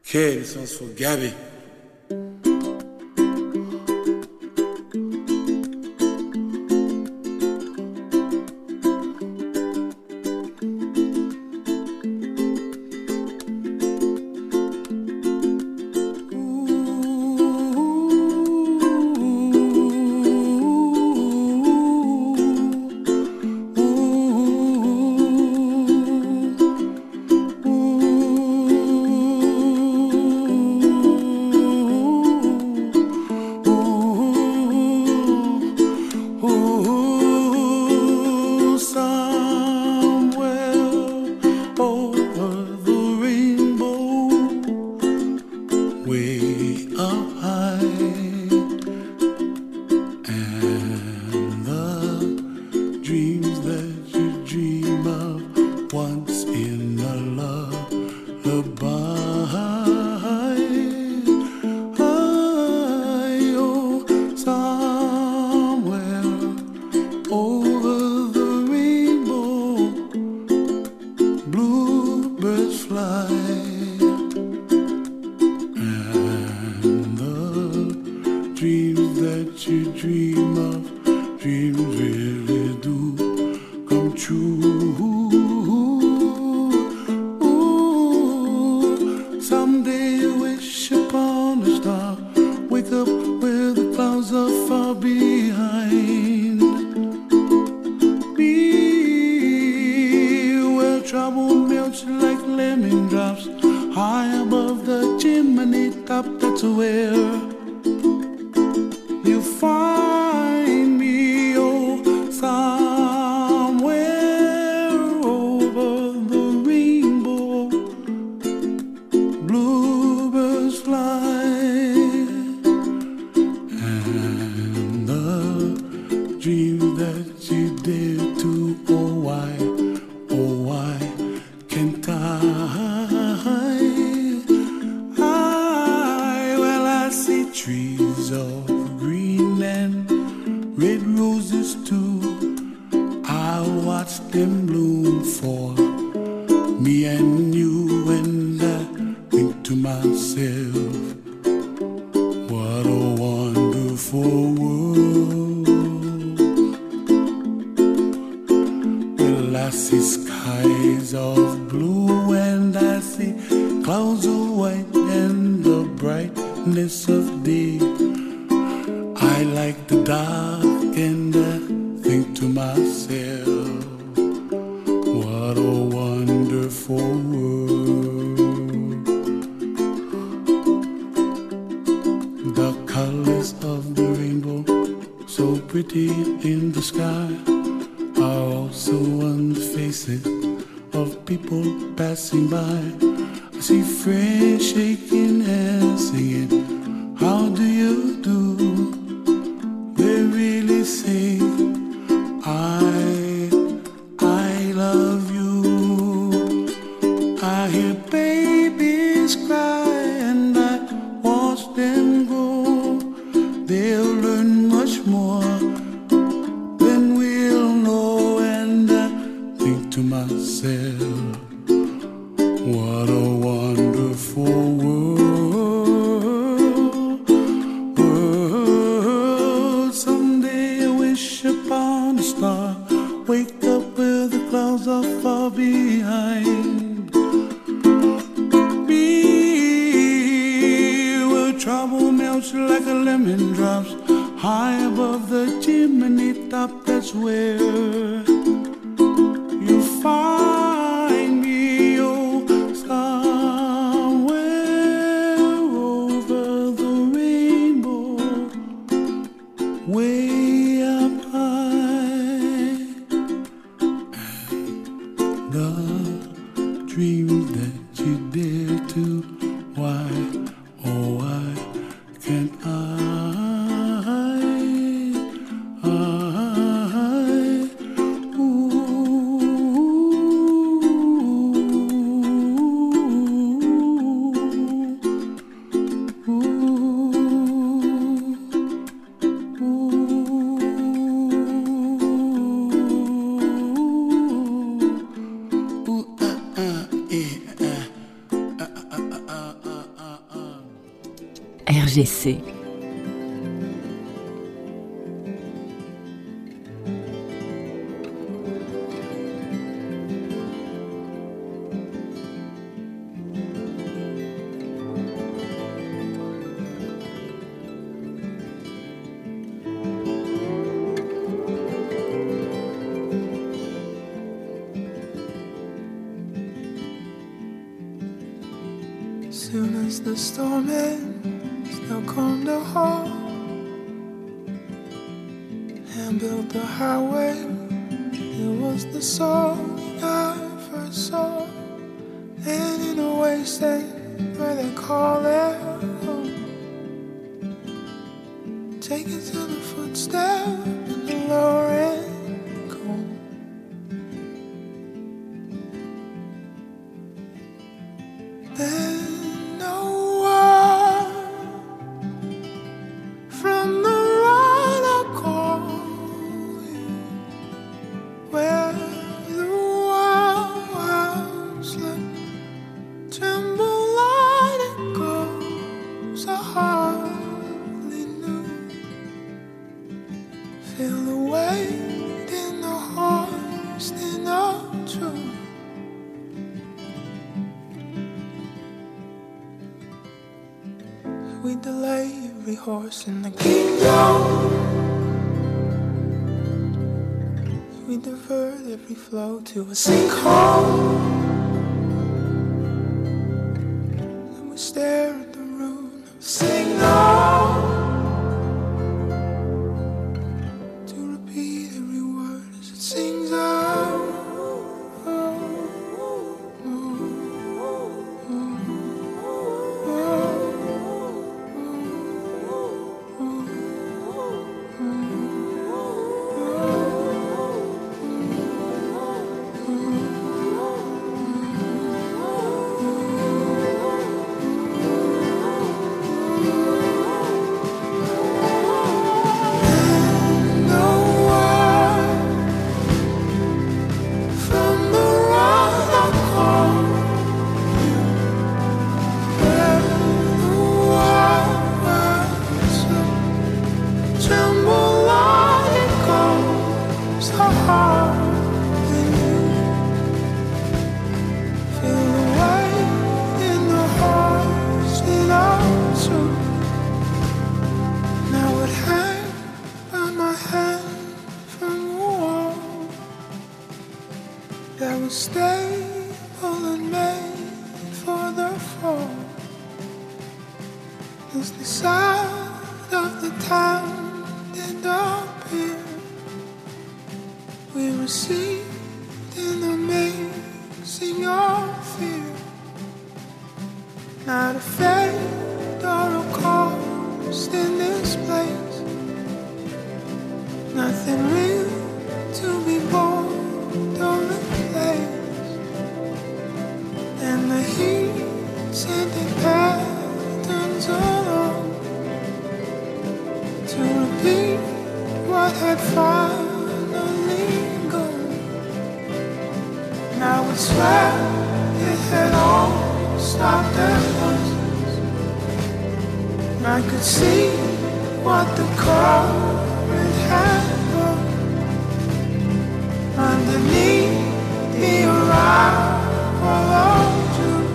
Okay, this one's for Gabby. Way up high, and the dreams that you dream of once in a lullaby. Oh, somewhere over the rainbow, bluebirds fly. Dreams that you dream of, dreams really do come true. Ooh, someday you wish upon a star, wake up where the clouds are far behind. Be where trouble melts like lemon drops, high above the chimney top. That's where you find me, oh, somewhere over the rainbow, bluebirds fly, and the dreams that you dare to, oh why can't well, I see trees of green and red roses too. I'll watch them bloom for me and you, and I think to myself, what a wonderful world. Well, I see skies of blue and I see clouds of white and the brightness of day. I like the dark and I think to myself, what a wonderful world. The colors of the rainbow, so pretty in the sky, are also on the faces of people passing by. I see friends shaking hands singing, how do you do? They really say, I love you. I hear babies cry and I watch them grow. They'll learn much more than we'll know, and I think to myself, what a wonderful world. Someday I wish upon a star, wake up where the clouds are far behind. Be where trouble melts like a lemon drops, high above the chimney top. That's where you find me, oh, somewhere over the rainbow, way up high, and the dreams that you dare to, why, oh why can't RGC. Soon as the storm ends, they'll come to halt and build the highway. It was the song I first saw, and in a wasteland where they call it home. Take it to the footstep in the lowering comb. Then we delay every horse in the kingdom. We divert every flow to a sinkhole. And we stare at the rune of signal to repeat every word as it sings out. That was stable and made for the fall. As the side of the town did appear, we received in the mixing of fear. Not a fate or a cost in this place. Nothing real to be born. And the heat sending patterns along to repeat what had finally gone. Now it's where it had all stopped at once. And I could see what the current had done underneath the arrival of June.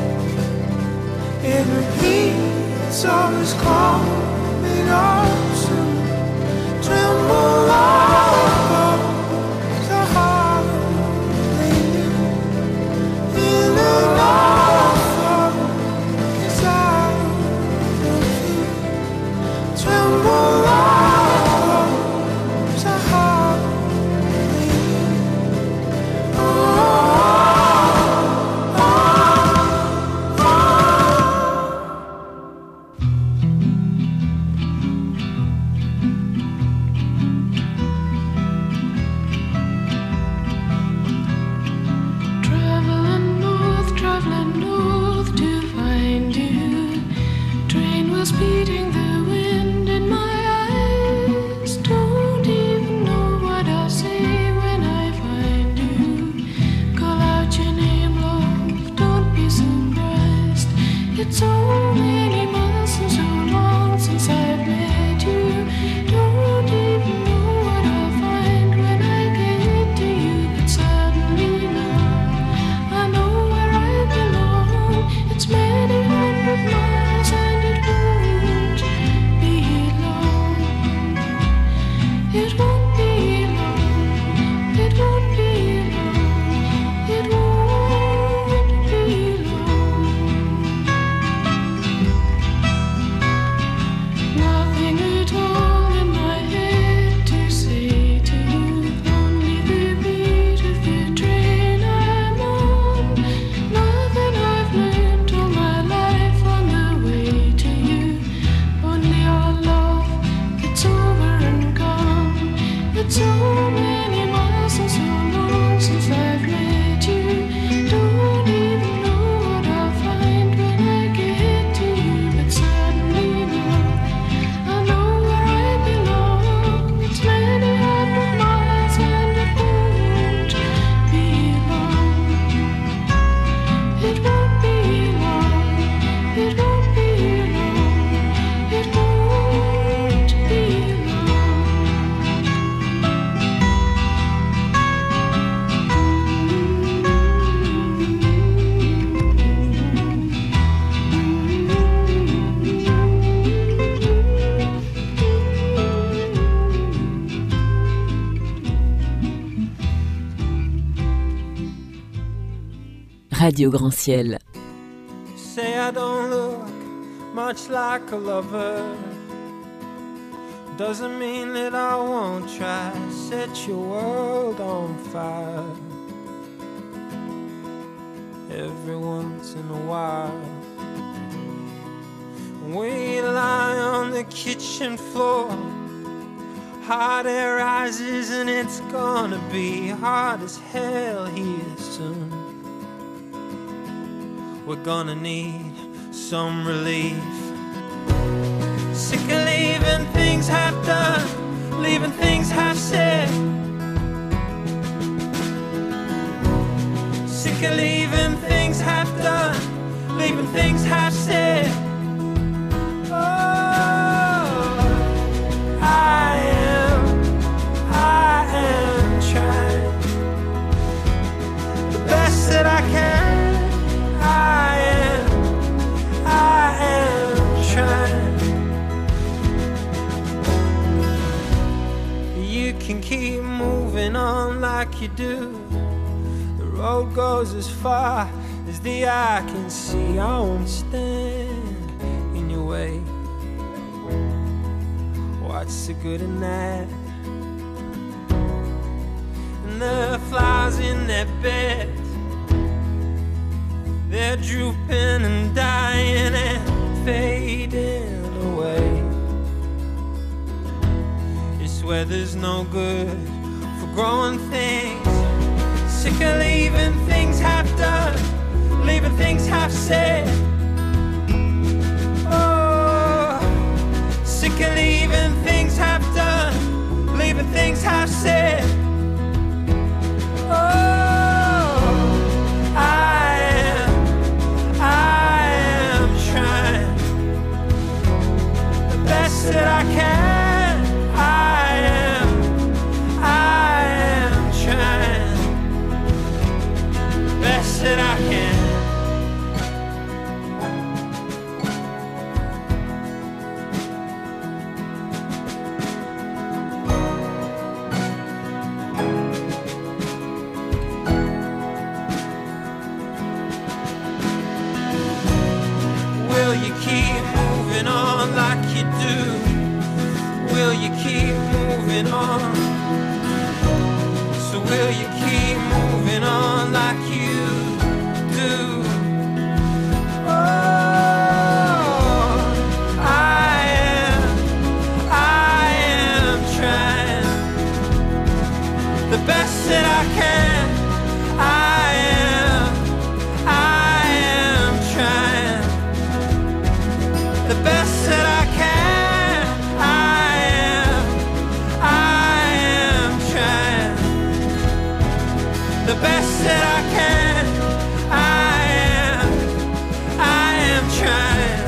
It repeats all is coming up soon. Tremble all the heart they knew in an offer is out of view. Tremble all the heart they knew. Oh. So many months and so long. Radio Grand Ciel. Say I don't look much like a lover. Doesn't mean that I won't try. Set your world on fire. Every once in a while, we lie on the kitchen floor. Hot air rises and it's gonna be hot as hell here soon. We're gonna need some relief. Sick of leaving things half done, leaving things half said. Sick of leaving things half done, leaving things half said. Oh, I am trying the best that I can. I am trying. You can keep moving on like you do. The road goes as far as the eye can see. I won't stand in your way. What's the good in that? And the flowers in their beds, they're drooping and dying and fading away. This weather's no good for growing things. Sick of leaving things half done, leaving things half said. Oh, sick of leaving things half done, leaving things half said. Oh, I am trying the best that I can. I am trying the best that I can. Will you keep moving on like you do? Will you keep moving on? So will you keep moving on like you do? Oh, I am trying the best that I can. I am trying the best that I can. I am trying the best that I can. I am trying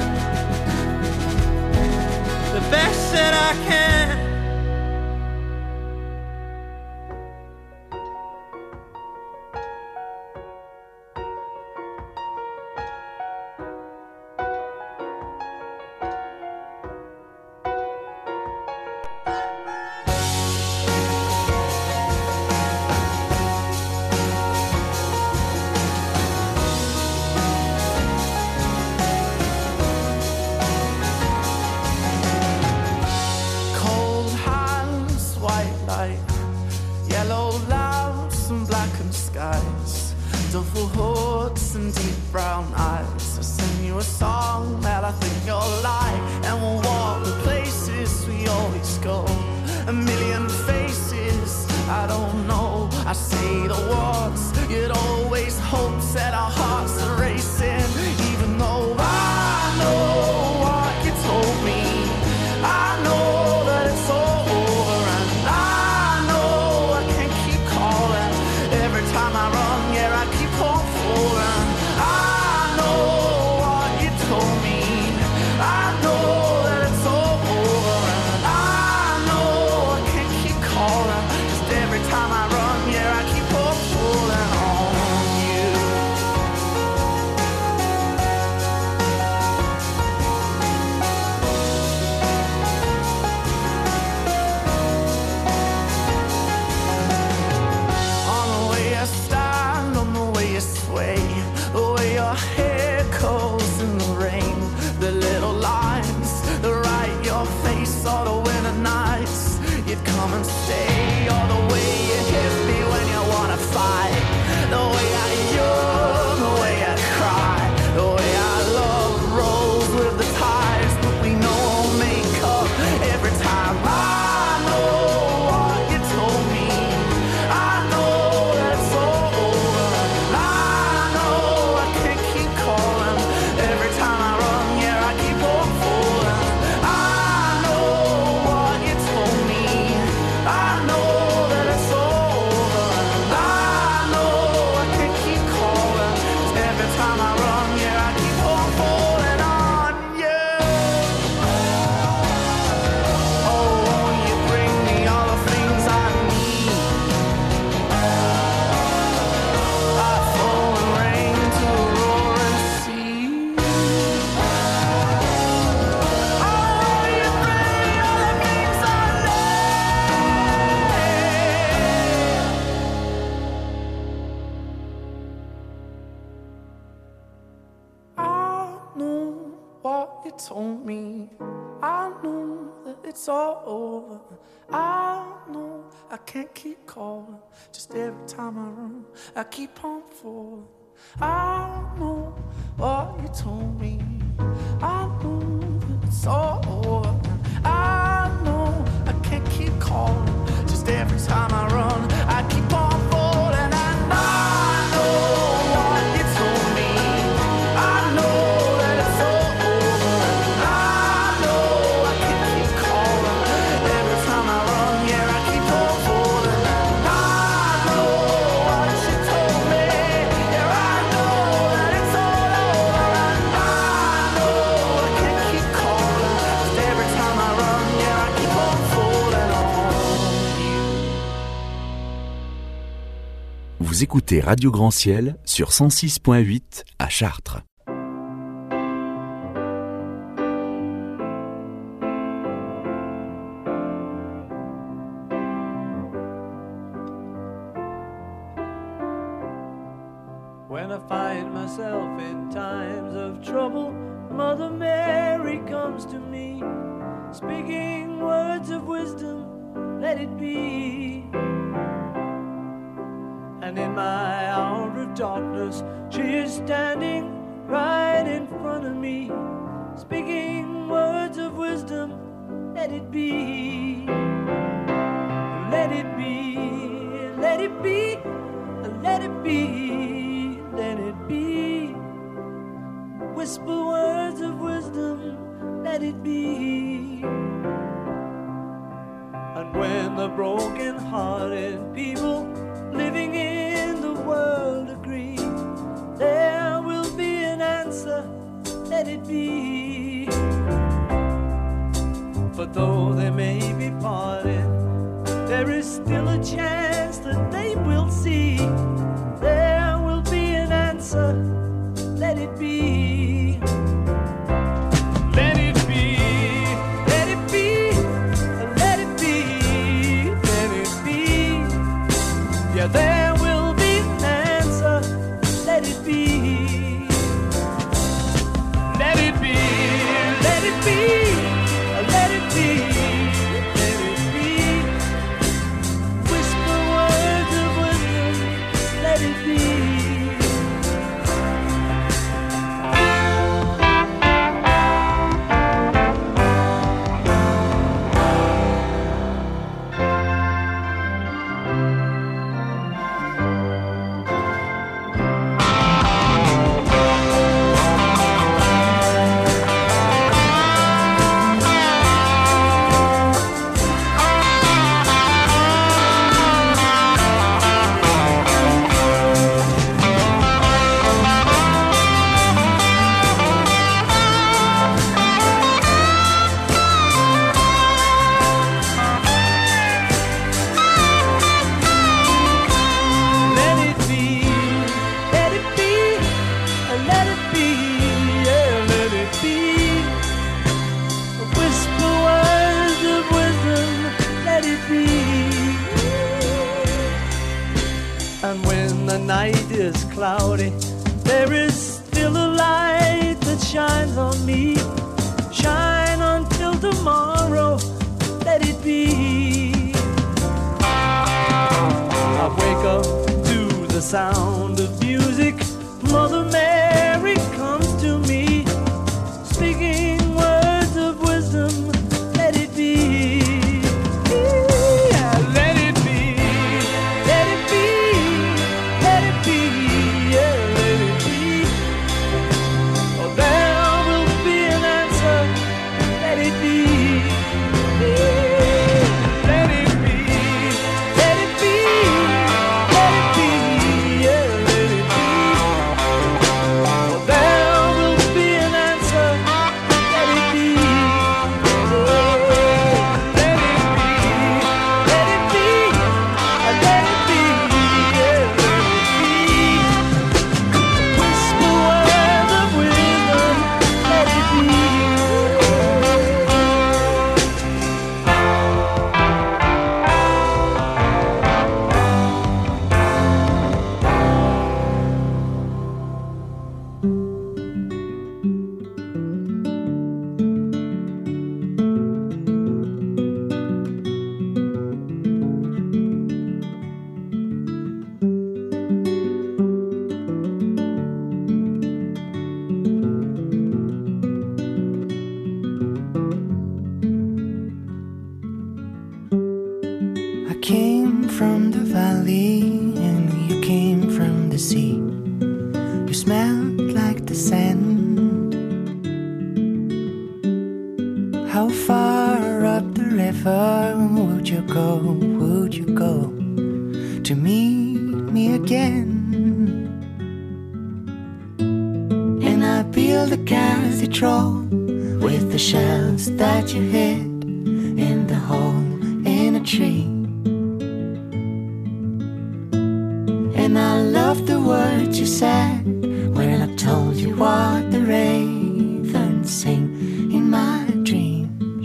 the best that I can. Cold hands, white light, yellow lamps and blackened skies, duffel hoods and deep brown eyes. I sing you a song that I think you'll like, and we'll walk the places we always go. A million faces, I don't know. I say the words you'd always hope, set our hearts are racing. Even though I know what you told me, I know that it's all over, and I know I can't keep calling. Every time I run, yeah, I keep on falling. I know what you told me, I what you told me. I know that it's all over. I know I can't keep calling. Just every time I run, I keep on falling. I know what you told me. I know that it's all over. I know I can't keep calling. Just every time I run, I keep on falling. And I know what you told me. I know that it's all over. I know I can't keep calling. Every time I run, yeah, I keep on falling. And I know what you told me. Yeah, I know that it's all over. And I know I can't keep calling. Just every time I run, yeah, I keep on falling on you. Vous écoutez Radio Grand Ciel sur 106.8 à Chartres. When I find myself in times of trouble, Mother Mary comes to me, speaking words of wisdom, let it be. And in my hour of darkness, she is standing right in front of me, speaking words of wisdom, let it be. Let it be, let it be, let it be, let it be. Whisper words of wisdom, let it be. And when the broken-hearted people living in the world agree, there will be an answer, let it be. For though they may be parted, there is still a chance that they will see. There will be an answer, let it be. Let it be, let it be, let it be, let it be. Yeah, there will be an answer, let it be. Let it be, let it be, let it be, let it be. Whisper words of wisdom, let it be. And when the night is cloudy, there is still a light that shines on me. Shine until tomorrow, let it be. I wake up to the sound of music. Mother Mary comes to me, speaking words of wisdom, let it be. Let from the valley and you came from the sea. You smelled like the sand. How far up the river would you go to meet me again? And I build a cathedral with the shells that you hid in the hole in a tree. And I love the words you said when I told you what the ravens sing in my dreams.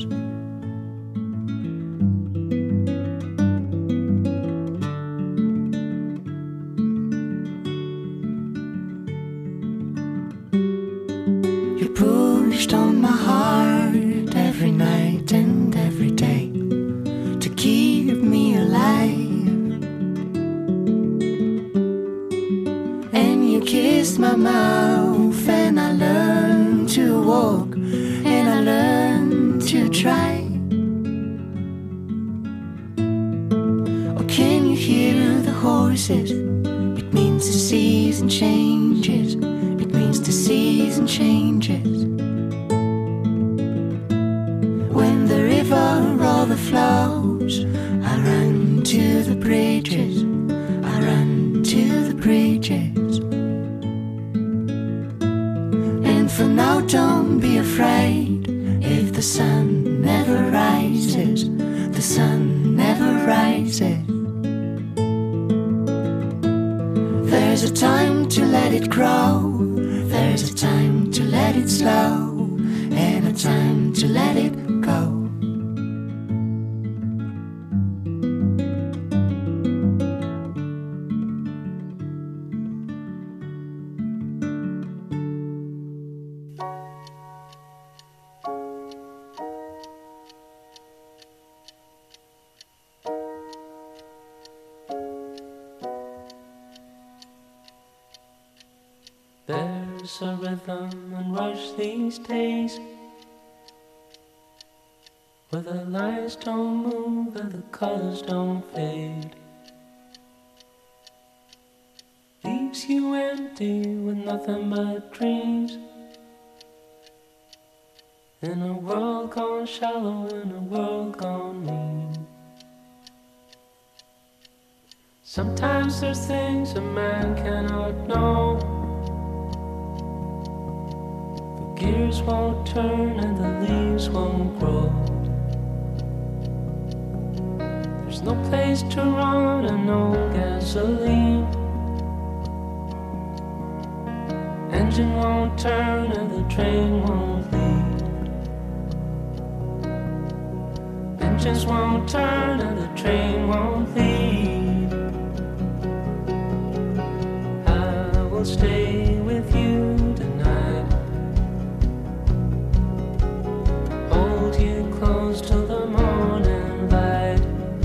You pushed on my heart every night and every day to keep me alive. And you kissed my mouth and I learned to walk and I learned to try. Oh, can you hear the horses? It means the season changes. It means the season changes. When the river overflows, I run to the bridges. I run to the bridges. And for now, don't be afraid. If the sun never rises, the sun never rises. There's a time to let it grow. There's a time to let it slow, and a time to let it go. There's a rhythm and rush these days, where the lines don't move and the colors don't fade. Leaves you empty with nothing but dreams, in a world gone shallow, in a world gone mean. Sometimes there's things a man cannot know. Gears won't turn and the leaves won't grow. There's no place to run and no gasoline. Engine won't turn and the train won't leave. Engines won't turn and the train won't leave. I will stay with you tonight. Hold you close till the morning light.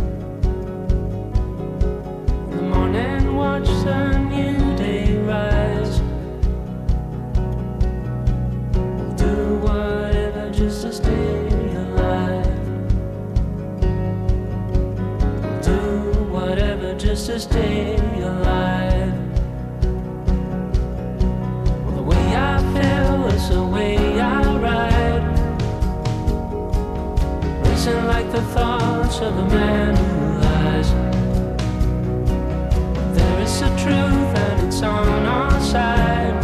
In the morning watch the new day rise. We'll do whatever just to stay alive. We'll do whatever just to stay alive. Well, the way I feel is the way I ride. Racing like the thoughts of a man who lies. There is a truth and it's on our side.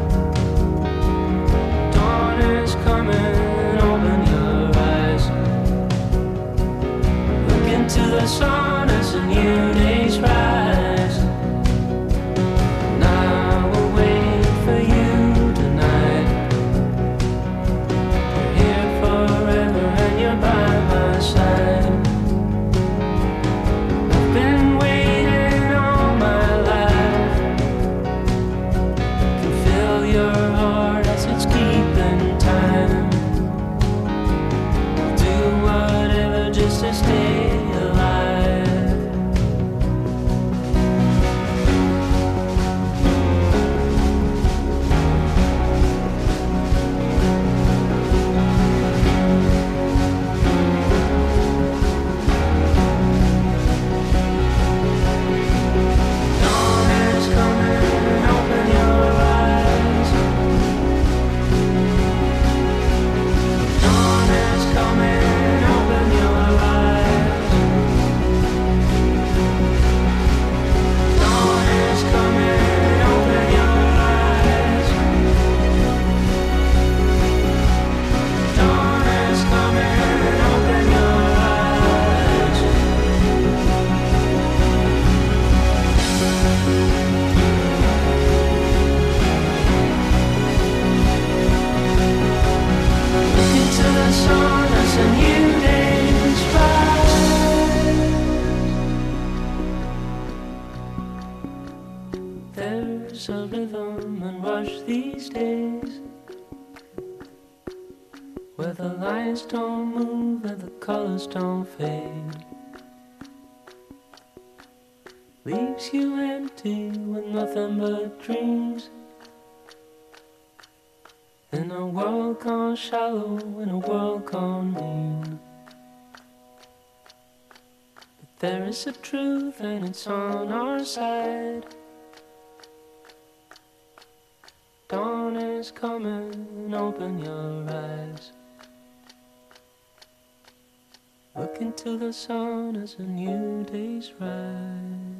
Dawn is coming, open your eyes. Look into the sun as the new days rise. And I will wait for you tonight. You're here forever and you're by my side. these days, where the lines don't move and the colors don't fade, leaves you empty with nothing but dreams. In a world gone shallow, in a world gone mean. But there is a truth and it's on our side. Dawn is coming, open your eyes. Look into the sun as a new day's rise.